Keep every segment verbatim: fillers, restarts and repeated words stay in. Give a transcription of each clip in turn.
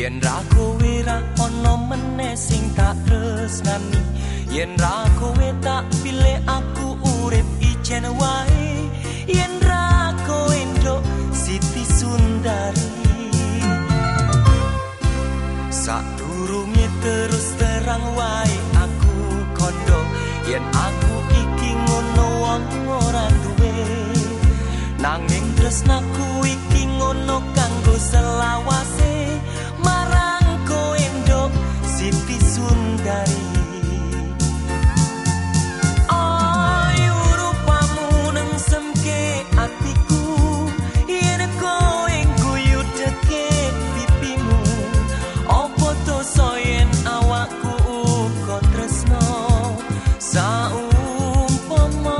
yen ra kowe ra ono meneh sing tak tresnani, yen ra kowe tak pilih aku urip ijen wae, yen ra kowe nduk Siti Sundari. Sadurunge terus terang wae aku kondo, yen aku iki ngono wong ora duwe, nanging tresnaku iki ngono kanggo selawase marang kowe nduk Siti Sundari. Ayo rupamu nang semke atiku, yen kowe guyu deke pipimu, opo to soyen awakku uga tresno saumpama.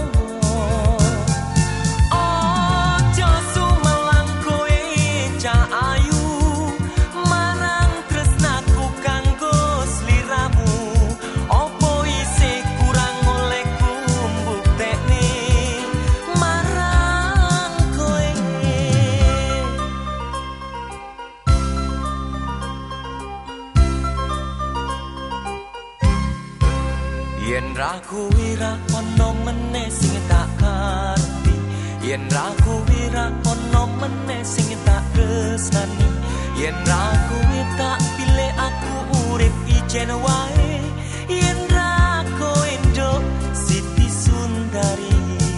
Aja sumelang kowe cah ayu marang tresnaku kanggo sliramu, opo isih kurang olehku mbuktekne marang kowe. Yen ra kowe ra ono meneh sing tak karti, yen ra kowe ra ono meneh sing tak tresnani, yen ra kowe tak pilih aku urip ijen wae, yen ra kowe nduk Siti Sundari.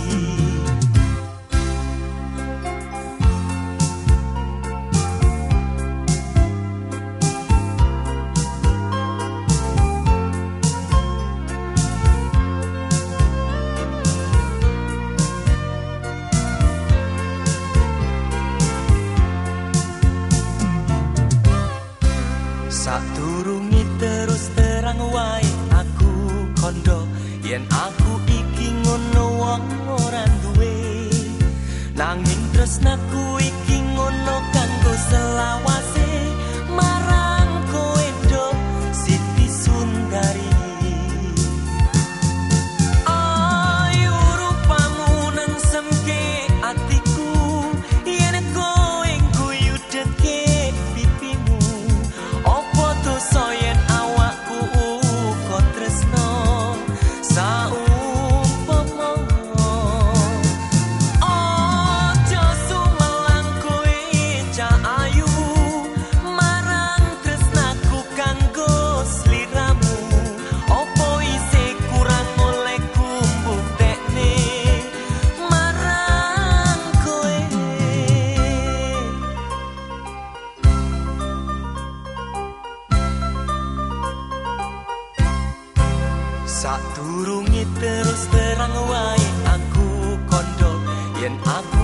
Sadurunge terus terang wae aku kondo, yen aku iki ngono wong ora duwe, nanging tresnaku iki ngono kanggo selawase marang kowe nduk Siti Sundari. Ayo rupamu nang semke atiku, yen kowe guyu deke pipimu, opo to soyen awakku uga tresno saumpama. Aja sumelang kowe cah ayu marang tresnaku kanggo sliramu, opo isih kurang olehku mbuktekne marang kowe. Sadurunge terus terang wae aku kondo, yen aku